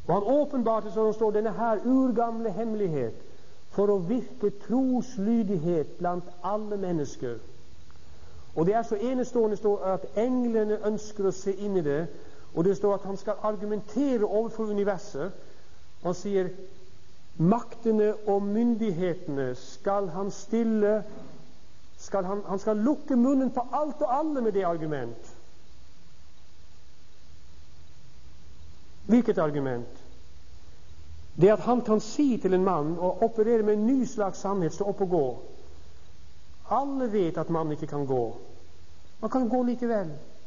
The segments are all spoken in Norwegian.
Og han åpenbarte, som det står, denne her urgamle hemmelighet for å virke troslydighet blant alle mennesker. Og det er så enestående står at englene ønsker å se inn i det, og det står at han skal argumentere overfor universet. Han sier maktene og myndighetene skal han stille, han skal lukke munnen på alt og alle med det argument. Hvilket argument? Det at han kan si til en mann og operere med en ny slags sannhet, stå opp og gå. Alle vet at man ikke kan gå. Man kan gå likevel.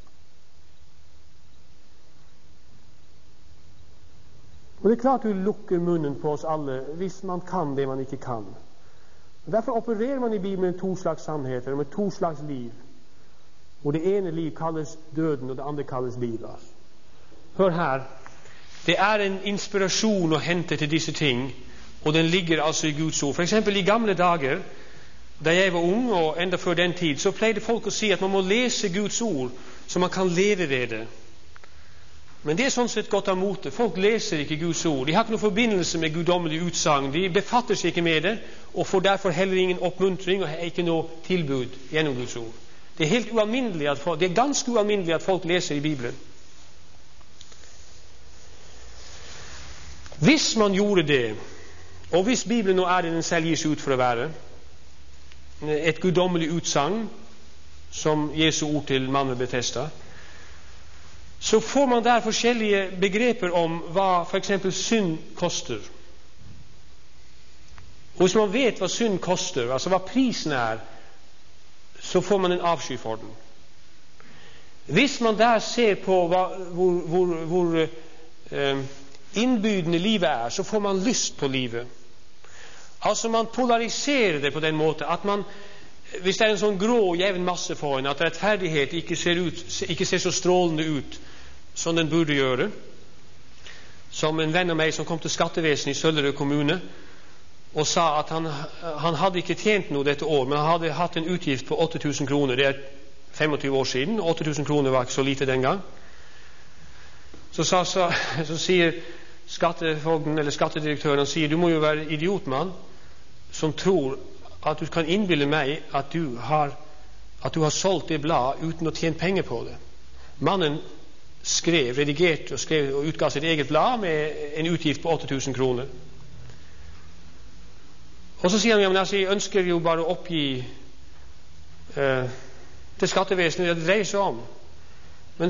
Og det er klart du lukker munnen på oss alle hvis man kan det man ikke kan. Derfor opererer man i Bibelen med to slags sannheter, med to slags liv. Og det ene liv kalles døden, og det andre kalles livet. Hør her. Det er en inspirasjon å hente til disse ting, og den ligger altså i Guds ord. For eksempel i gamle dager, da jeg var ung, og enda før den tid, så pleide folk å si at man må lese Guds ord, så man kan leve ved det. Men det er sånn sett godt av mote. Folk leser ikke Guds ord. De har ikke noen forbindelse med guddommelig utsagn. De befatter seg ikke med det, og får derfor heller ingen oppmuntring, og har ikke noe tilbud gjennom Guds ord. Det er helt ualminnelig det er ganske ualminnelig at folk leser i Bibelen. Hvis man gjorde det, og hvis Bibelen nå er det den selv gir seg ut for å være, et guddommelig utsagn, som Jesu ord til mannen ved Betesda, så får man der forskjellige begreper om hva for eksempel synd koster. Og hvis man vet hva synd koster, altså hva prisen er, så får man en avsky for den. Hvis man der ser på hvor innbydende livet er, så får man lyst på livet. Altså man polariserer det på den måten at man, hvis det er en sånn grå jevn masse for en, at rettferdighet ikke ser så strålende ut som den burde gjøre. Som en venn av meg som kom til skattevesenet i Søllerød kommune og sa at han hadde ikke tjent noe dette år, men han hadde hatt en utgift på 8000 kroner. Det er 25 år siden. 8000 kroner var ikke så lite den gang. Så sier skattefogden eller skattedirektøren, han sier, du må jo være idiotmann som tror at du kan innbille meg at du har solgt det blad uten å tjene penger på det. Mannen redigerte og utga sitt eget blad med en utgift på 8000 kroner. Og så sier han, ja, men jeg ønsker jo bare å oppgi til skattevesenet det dreier seg om. Men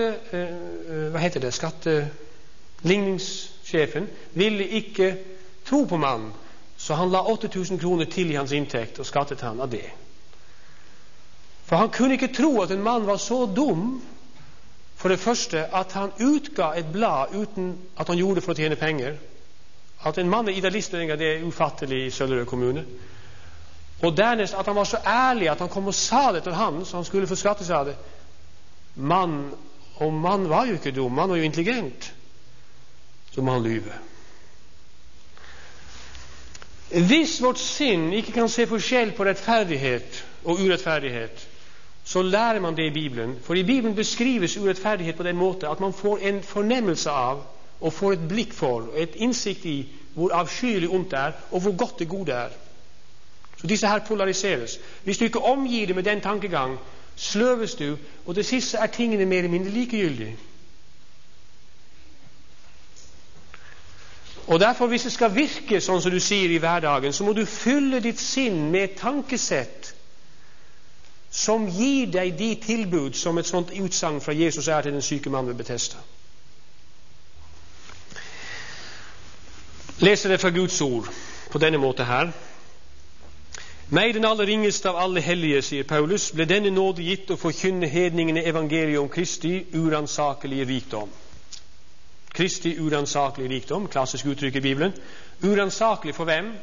ligningssjefen ville ikke tro på mannen, så han la 8000 kroner til i hans inntekt og skattet han av det. For han kunne ikke tro at en mann var så dum, for det første, at han utga et blad uten at han gjorde det for å tjene penger. At en mann er idealist, det er ufattelig i Søllerød kommune. Og dernest at han var så ærlig at han kom og sa det til han, så han skulle få skatte seg av det. Mann var jo ikke dum, mann var jo intelligent. Så må han lyve. Hvis vårt sinn ikke kan se forskjell på rettferdighet og urettferdighet, så lærer man det i Bibelen. For i Bibelen beskrives urettferdighet på den måten at man får en fornemmelse av og får et blikk for og et innsikt i hvor avskyelig ondt det er og hvor godt det gode er. Så disse her polariseres. Hvis du ikke omgir det med den tankegang, sløves du, og det siste er tingene mer eller mindre likegyldige. Og derfor, hvis det skal virke sånn som du sier i hverdagen, så må du fylle ditt sinn med et tankesett som gir deg de tilbud som et sånt utsagn fra Jesus er til den syke mannen ved Betesda. Leser det fra Guds ord på denne måten her. Meg, den aller ringeste av alle hellige, sier Paulus, ble denne nåde gitt å forkynne hedningene evangeliet om Kristi uransakelige rikdom. Kristi uransakelige rikdom, klassisk uttrykk i Bibelen. Uransakelig for hvem?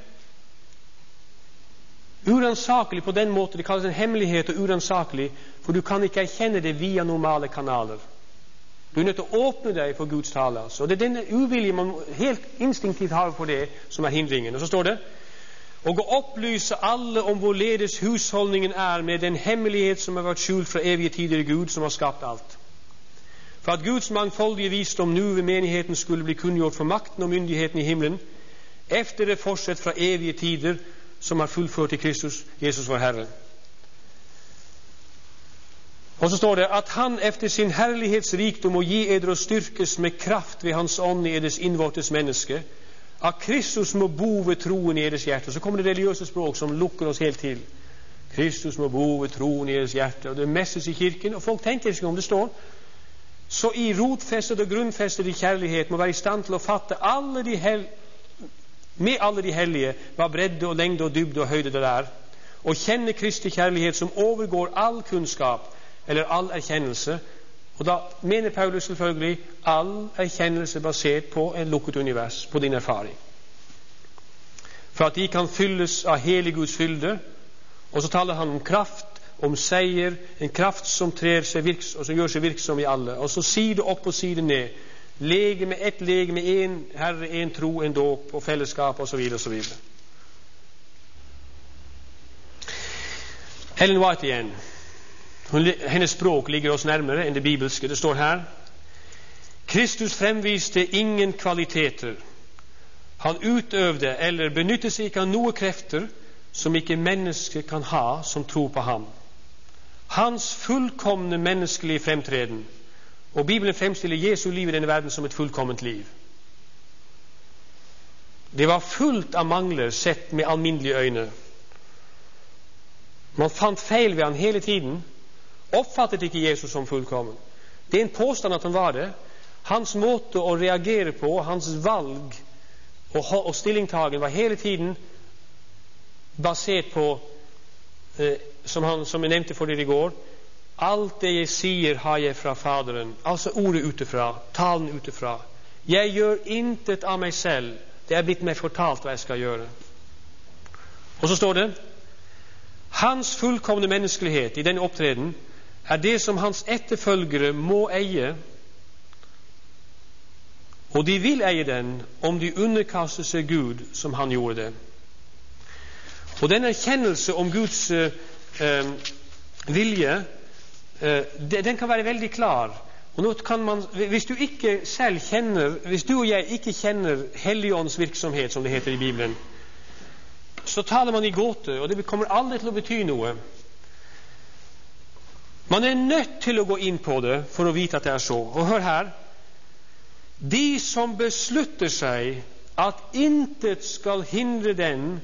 Uransakelig på den måten, det kalles en hemmelighet og uransakelig, for du kan ikke erkjenne det via normale kanaler. Du er nødt til å åpne deg for Guds tale. Så det er denne uvilje man helt instinktivt har på det som er hindringen. Og så står det, og å opplyse alle om hvorledes husholdningen er med den hemmelighet som har vært skjult fra evige tider i Gud som har skapt alt. for at Guds mangfoldige visdom nu ved menigheten skulle bli kunngjort for makten og myndigheten i himmelen, efter det forsett fra evige tider, som har fullført i Kristus, Jesus vår Herre. Og så står det at han efter sin herlighetsrikdom må gi eder og styrkes med kraft ved hans ånd i eders innvortes menneske, at Kristus må bo ved troen i eders hjerte. Så kommer det religiøse språk som lukker oss helt til. Kristus må bo ved troen i eders hjerte. Og det messes i kirken, og folk tenker ikke om det står. Så i rotfestet og grunnfestet i kjærlighet må være i stand til å fatte med alle de hellige hva bredde og lengde og dybde og høyde det er, og kjenne Kristi kjærlighet som overgår all kunnskap eller all erkjennelse. Og da mener Paulus selvfølgelig all erkjennelse basert på en lukket univers, på din erfaring. For at de kan fylles av hele Guds fylde. Og så taler han om kraft, om seier, en kraft som trer seg og som gjør seg virksom i alle. Og så side opp og side ned. Legeme, ett legeme, en Herre, en tro, en dåp og fellesskap og så videre og så videre. Ellen White igjen. Hennes språk ligger oss nærmere enn det bibelske. Det står her: Kristus fremviste ingen kvaliteter. Han utøvde eller benyttet seg ikke av noe krefter som ikke mennesker kan ha som tror på ham. Hans fullkomne menneskelige fremtreden. Og Bibelen fremstiller Jesu liv i denne verden som et fullkomment liv. Det var fullt av mangler sett med alminnelige øyne. Man fant feil ved han hele tiden. Oppfattet ikke Jesus som fullkommen. Det er en påstand at han var det. Hans måte å reagere på, hans valg og stillingtagen var hele tiden basert på, som jeg nevnte for dere i går, alt det jeg sier har jeg fra Faderen. Altså ordet utefra, talen utefra. Jeg gjør intet av meg selv. Det er blitt meg fortalt hva jeg skal gjøre. Og så står det: hans fullkomne menneskelighet i denne opptreden er det som hans etterfølgere må eie, og de vil eie den om de underkaster seg Gud som han gjorde det. Og den erkjennelse om Guds vilje, den kan være veldig klar. Og nå kan man, hvis du ikke selv kjenner, hvis du og jeg ikke kjenner Helligåndens virksomhet, som det heter i Bibelen, så taler man i gåte, og det kommer aldri til å bety noe. Man er nødt til å gå inn på det for å vite at det er så. Og hør her: de som beslutter seg at intet skal hindre den,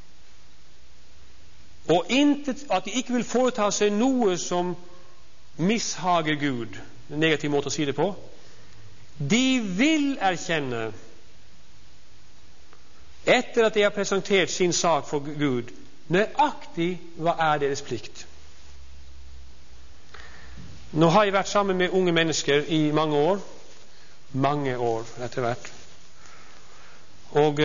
og at de ikke vil foreta seg noe som mishager Gud, en negativ måte å si det på, de vil erkjenne, etter at de har presentert sin sak for Gud, nøyaktig hva er deres plikt. Nå har jeg vært sammen med unge mennesker i mange år etter hvert, og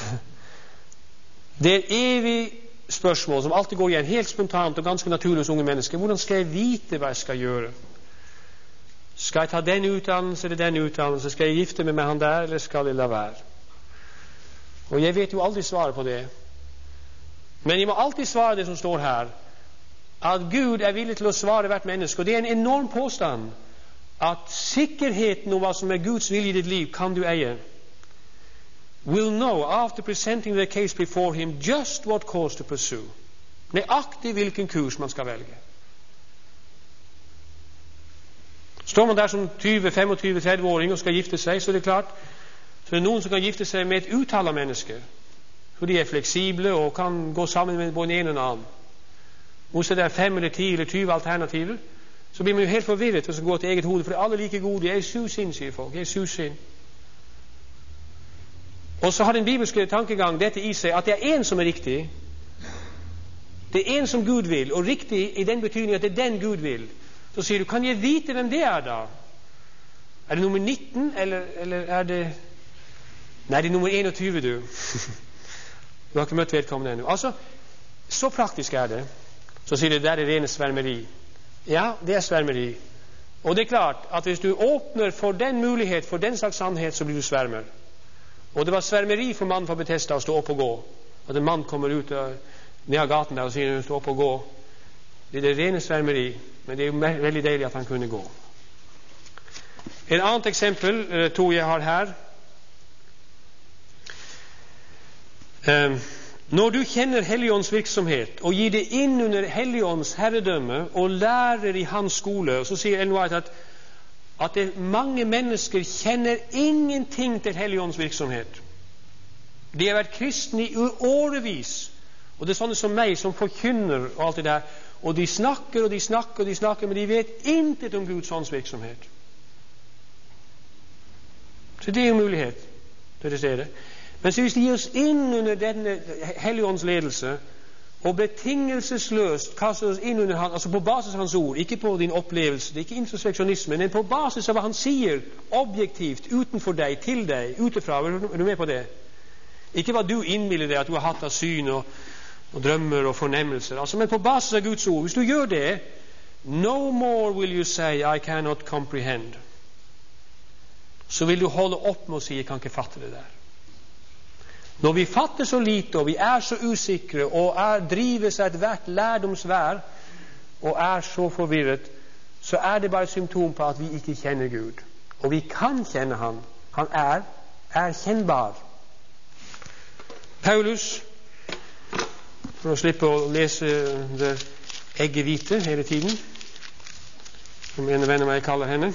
det er evig spørsmål som alltid går igjen helt spontant og ganske naturlig hos unge mennesker: hvordan skal jeg vite hva jeg skal gjøre? Skal jeg ta den utdannelse eller den utdannelse? Skal jeg gifte meg med han der, eller skal jeg la være? Og jeg vet jo aldri svaret på det, men jeg må alltid svare det som står her, at Gud er villig til å svare hvert menneske. Og det er en enorm påstand at sikkerheten om hva som er Guds vilje i ditt liv kan du eie. Will know after presenting the case before him just what course to pursue. Nøyaktig hvilken kurs man skal velge. Står man der som 20-25-30-åring og skal gifte seg, så er det klart, så er det noen som kan gifte seg med et utall av mennesker, for de er fleksible og kan gå sammen med både en eller annen. Hvis det er 5 eller 10 eller 20 alternativer, så blir man jo helt forvirret og så går til eget hode, for det er alle like gode. Jeg er susinn, sier folk. Jeg er susinn. Og så har den bibelske tankegang dette i seg, at det er en som er riktig. Det er en som Gud vil, og riktig i den betydning at det er den Gud vil. Så sier du: kan jeg vite hvem det er da? Er det nummer 19, eller er det... Nei, det er nummer 21, du. Du har ikke møtt vedkommende ennå. Altså, så praktisk er det. Så sier det: der er rene svermeri. Ja, det er svermeri. Og det er klart at hvis du åpner for den mulighet, for den slags sannhet, så blir du svermer. Og det var svermeri for mannen fra Bethesda å stå opp og gå. At en mann kommer ut ned av gaten der og sier: stå opp og gå. Det er rene svermeri, men det er jo veldig deilig at han kunne gå. Et annet eksempel tror jeg har her. Når du kjenner Helligåndens virksomhet og gir det inn under Helligåndens herredømme og lærer i hans skole, så sier Ellen White at det mange mennesker kjenner ingenting til Helligåndens virksomhet. De har vært kristne i årevis, og det er sånne som meg som forkynner og alt det der, og de snakker og de snakker og de snakker, men de vet intet om Guds ånds virksomhet. Så det er jo mulighet til å se det. Men så hvis de gir oss inn under denne Helligåndens ledelse og betingelsesløst kaster oss inn under han, altså på basis av hans ord, ikke på din opplevelse, det er ikke introspeksjonisme, men på basis av hva han sier objektivt, utenfor deg, til deg, utenfra, er du med på det? Ikke hva du innbiller deg at du har hatt av syn og drømmer og fornemmelser, altså, men på basis av Guds ord. Hvis du gjør det, no more will you say I cannot comprehend. Så vil du holde opp med å si jeg kan ikke fatte det der. Når vi fatter så lite, og vi er så usikre, og drives av hvert lærdomsvær, og er så forvirret, så er det bare et symptom på at vi ikke kjenner Gud. Og vi kan kjenne han. Han er kjennbar. Paulus, for å slippe å lese det eggehvite hele tiden, som en venn av meg kaller henne,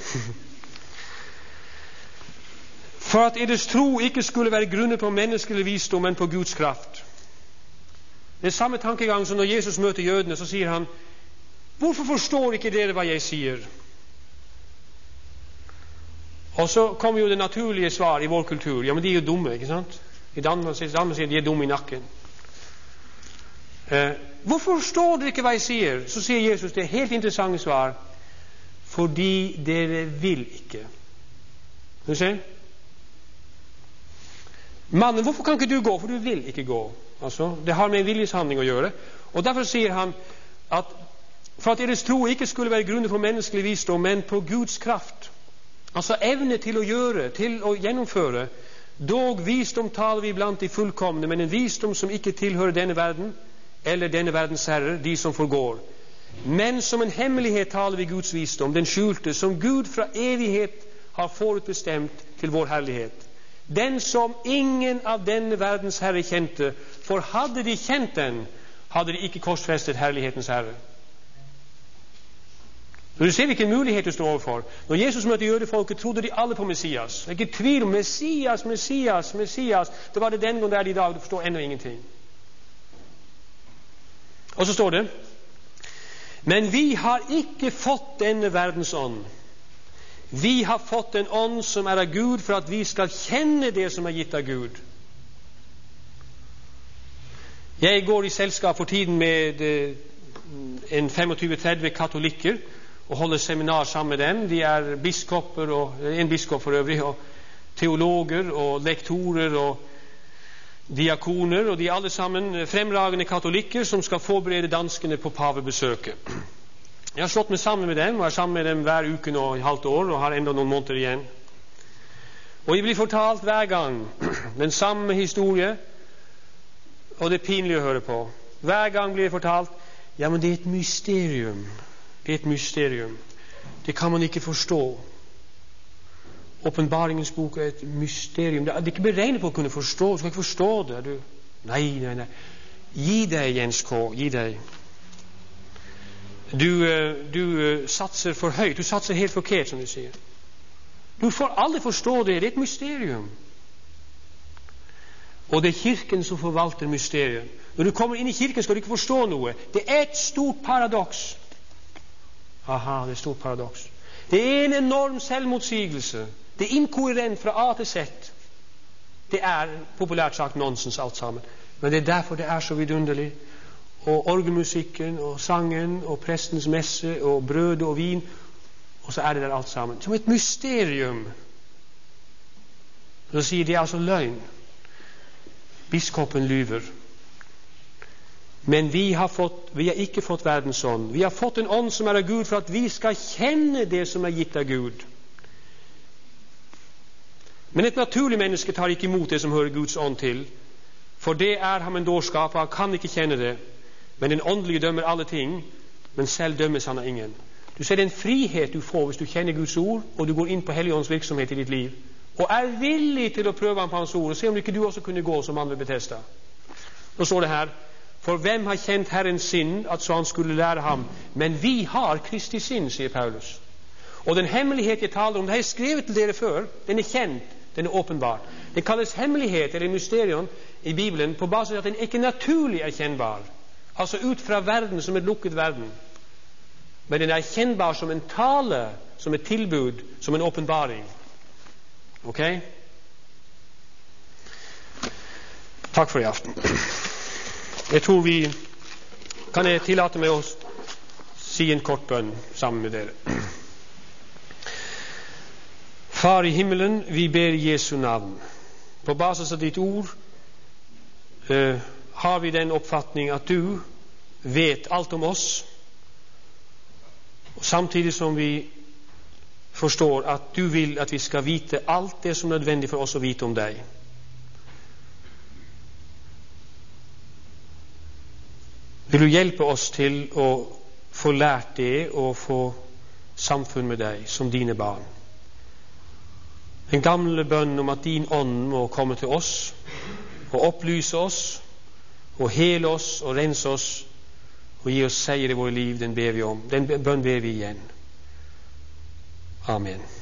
for at deres tro ikke skulle være grunnet på menneskelig visdom, men på Guds kraft. Det er samme tankegang som når Jesus møter jødene, så sier han, hvorfor forstår ikke dere hva jeg sier? Og så kommer jo det naturlige svar i vår kultur, ja, men de er jo dumme, ikke sant? I Danmark sier de er dumme i nakken. Hvorfor forstår dere ikke hva jeg sier? Så sier Jesus det helt interessante svar, fordi dere vil ikke. Du ser? Mannen, hvorfor kan ikke du gå? For du vil ikke gå. Altså, det har med en viljeshandling å gjøre. Og derfor sier han at for at deres tro ikke skulle være grunnet på menneskelig visdom, men på Guds kraft. Altså evne til å gjøre, til å gjennomføre. Dog visdom taler vi blant de fullkomne, men en visdom som ikke tilhører denne verden, eller denne verdens herrer, de som forgår. Men som en hemmelighet taler vi Guds visdom, den skjulte, som Gud fra evighet har forutbestemt til vår herlighet. Den som ingen av denne verdens herre kjente, for hadde de kjent den, hadde de ikke korsfestet herlighetens herre. Så du ser hvilken mulighet du står overfor. Når Jesus møtte jødefolket, trodde de alle på Messias. Det er ikke tvil om Messias, Messias, Messias. Det var det den gang der i dag, du forstår ennå ingenting. Og så står det, men vi har ikke fått denne verdens ånd. Vi har fått en ånd som er av Gud, for at vi skal kjenne det som er gitt av Gud. Jeg går i selskap for tiden med en 25-30 katolikker og holder seminar sammen med dem. De er biskoper, og en biskop for øvrig, og teologer og lektorer og diakoner, og de er alle sammen fremragende katolikker som skal forberede danskene på pavebesøket. Jeg har slått meg sammen med dem, og er sammen med dem hver uke nå i halvt år, og har enda noen måneder igjen. Og jeg blir fortalt hver gang den samme historie, og det er pinlig å høre på. Hver gang blir det fortalt, ja, men det er et mysterium. Det er et mysterium. Det kan man ikke forstå. Åpenbaringens bok er et mysterium. Det er ikke beregnet på å kunne forstå. Du skal ikke forstå det. Nei. Gi deg, Jens K. Gi deg. Du satser for høyt. Du satser helt forkert, som du sier. Du får aldri forstå det. Det er et mysterium. Og det er kirken som forvalter mysterium. Når du kommer inn i kirken, skal du ikke forstå noe. Det er et stort paradoks. Aha, det er et stort paradoks. Det er en enorm selvmotsigelse. Det er inkoherent fra A til Z. Det er populært sagt nonsens alt sammen. Men det er derfor det er så vidunderlig. Og orgelmusikken og sangen og prestens messe og brød og vin, og så er det der alt sammen som et mysterium. Så sier de altså løgn. Biskopen lyver. Men vi har ikke fått verdens ånd. Vi har fått en ånd som er av Gud, for at vi skal kjenne det som er gitt av Gud. Men et naturlig menneske tar ikke imot det som hører Guds ånd til, for det er ham en dårskap, og han kan ikke kjenne det. Men den åndelige dømmer alle ting, men selv dømmes han av ingen. Du ser den frihet du får hvis du kjenner Guds ord, og du går inn på Helligåndens virksomhet i ditt liv, og er villig til å prøve ham på hans ord, og se om ikke du også kunne gå som han ved Betesda. Nå står det her, for hvem har kjent Herrens sinn, at så han skulle lære ham? Men vi har Kristi sinn, sier Paulus. Og den hemmelighet jeg taler om, det har jeg skrevet til dere før, den er kjent, den er åpenbar. Det kalles hemmelighet eller mysterium i Bibelen på basis av at den ikke naturlig er kjennbar. Altså ut fra verden som et lukket verden. Men den er kjennbar som en tale, som et tilbud, som en åpenbaring. Ok? Takk for i aften. Jeg tror kan jeg tillate meg å si en kort bønn sammen med dere. Far i himmelen, vi ber i Jesu navn. På basis av ditt ord har vi den oppfatning at du vet alt om oss, og samtidig som vi forstår at du vil at vi skal vite alt det som er nødvendig for oss å vite om deg. Vil du hjelpe oss til å få lært det og få samfunn med deg som dine barn? Den gamle bønnen om at din ånd må komme til oss og opplyse oss og hele oss og rense oss og gi oss seier i våre liv, den ber vi om. Den bønn ber vi igjen. Amen.